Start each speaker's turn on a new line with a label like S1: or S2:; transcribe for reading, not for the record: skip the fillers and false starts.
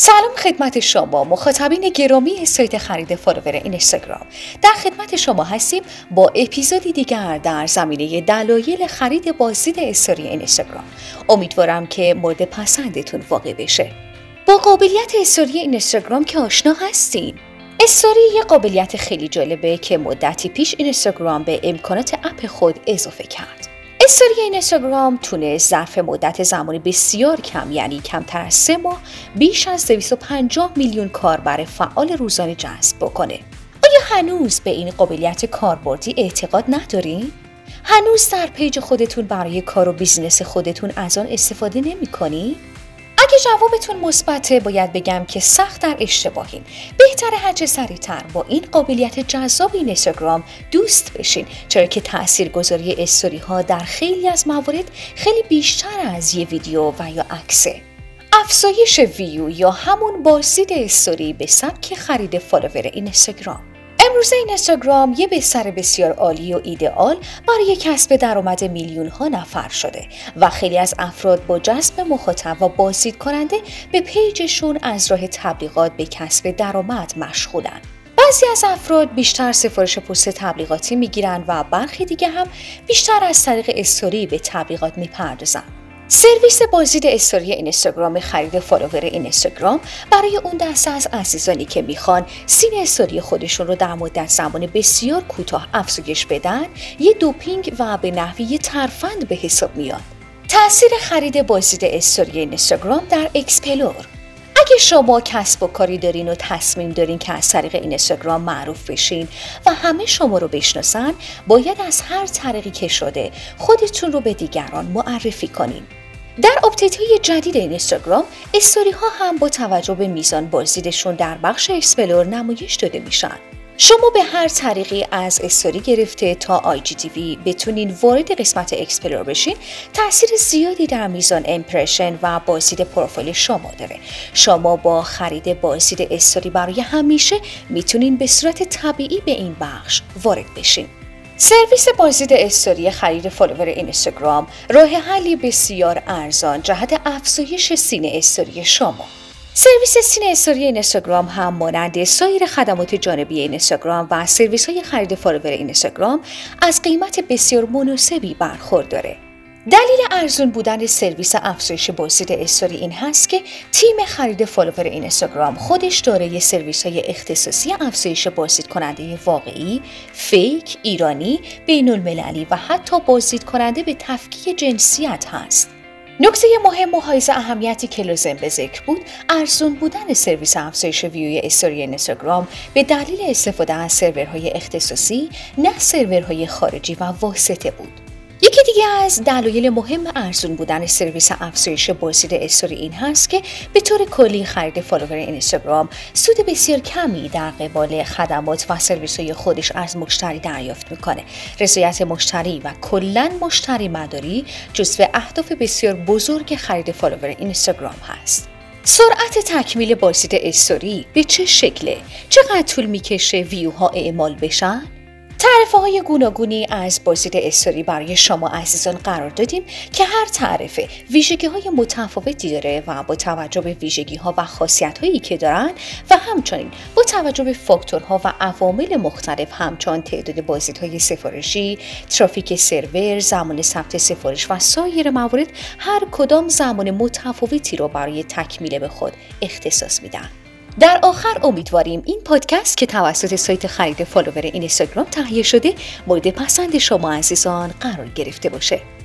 S1: سلام خدمت شما مخاطبین گرامی سایت خرید فالوور اینستاگرام. در خدمت شما هستیم با اپیزودی دیگر در زمینه دلایل خرید بازدید استوری اینستاگرام. امیدوارم که مورد پسندتون واقع بشه. با قابلیت استوری اینستاگرام که آشنا هستین. استوری یه قابلیت خیلی جالبه که مدتی پیش اینستاگرام به امکانات اپ خود اضافه کرد. استوری اینستاگرام تونه ظرف مدت زمانی بسیار کم، یعنی کمتر از 3 ماه، بیش از 250 میلیون کاربر فعال روزانه جذب بکنه. آیا هنوز به این قابلیت کاربردی اعتقاد ندارین؟ هنوز در پیج خودتون برای کار و بیزینس خودتون از آن استفاده نمی‌کنین؟ اگه جوابتون مثبته، باید بگم که سخت در اشتباهین. بهتره هرچه سریعتر با این قابلیت جذاب اینستاگرام دوست بشین، چرا که تاثیرگذاری استوری ها در خیلی از موارد خیلی بیشتر از یه ویدیو و یا عکسه. افزایش ویو یا همون بازدید استوری به سبک خرید فالوور اینستاگرام. امروزه اینستاگرام یه بستر بسیار عالی و ایدئال برای کسب درآمد میلیون ها نفر شده و خیلی از افراد با جذب مخاطب و بازدید کننده به پیجشون از راه تبلیغات به کسب درآمد مشغولن. بعضی از افراد بیشتر سفارش پست تبلیغاتی میگیرن و برخی دیگه هم بیشتر از طریق استوری به تبلیغات میپردازن. سرویس بازدید استوری اینستاگرام خرید فالوور اینستاگرام برای اون دسته از عزیزانی که میخوان سین استوری خودشون رو در مدت زمان بسیار کوتاه افزایش بدن، یه دوپینگ و به نحوی ترفند به حساب میاد. تأثیر خرید بازدید استوری اینستاگرام در اکسپلور. اگه شما کسب و کاری دارین و تصمیم دارین که از طریق اینستاگرام معروف بشین و همه شما رو بشناسن، باید از هر طریقی که شده خودتون رو به دیگران معرفی کنین. در آپدیت‌های جدید اینستاگرام، استوری ها هم با توجه به میزان بازدیدشون در بخش اکسپلور نمایش داده میشن. شما به هر طریقی از استوری گرفته تا IGTV بتونین وارد قسمت اکسپلور بشین، تأثیر زیادی در میزان امپرشن و بازدید پروفایل شما داره. شما با خرید بازدید استوری برای همیشه میتونین به صورت طبیعی به این بخش وارد بشین. سرویس بازدید استوری خرید فالوور اینستاگرام راه حلی بسیار ارزان جهت افزایش سین استوری شما. سرویس سین استوری اینستاگرام هم مانند سایر خدمات جانبی اینستاگرام و سرویس های خرید فالوور اینستاگرام از قیمت بسیار مناسبی برخورداره. دلیل ارزان بودن سرویس افزایش بازدید استوری این هست که تیم خرید فالوور اینستاگرام خودش دارای سرویس های اختصاصی افزایش بازدید کننده واقعی، فیک، ایرانی، بین المللی و حتی بازدید کننده به تفکیک جنسیت هست. نکته مهم و حائز اهمیتی که لازم به ذکر بود، ارزان بودن سرویس افزایش ویوی استوری اینستاگرام به دلیل استفاده از سرورهای اختصاصی، نه سرورهای خارجی و واسطه بود. یکی دیگه از دلایل مهم ارزان بودن سرویس افزایش بازدید استوری این هست که به طور کلی خرید فالوور اینستاگرام سود بسیار کمی در قبال خدمات و سرویس‌های خودش از مشتری دریافت میکنه. رضایت مشتری و کلاً مشتری مداری جزو اهداف بسیار بزرگ خرید فالوور اینستاگرام هست. سرعت تکمیل بازدید استوری به چه شکله؟ چقدر طول میکشه ویوها اعمال بشن؟ تعرفه های گوناگونی از بازدید استوری برای شما عزیزان قرار دادیم که هر تعرفه ویژگی های متفاوتی داره و با توجه به ویژگی ها و خاصیت هایی که دارن و همچنین با توجه به فاکتورها و عوامل مختلف همچون تعداد بازدیدهای سفارشی، ترافیک سرور، زمان ثبت سفارش و سایر موارد، هر کدام زمان متفاوتی رو برای تکمیل به خود اختصاص میدن. در آخر امیدواریم این پادکست که توسط سایت خرید فالوور اینستاگرام تهیه شده مورد پسند شما عزیزان قرار گرفته باشه.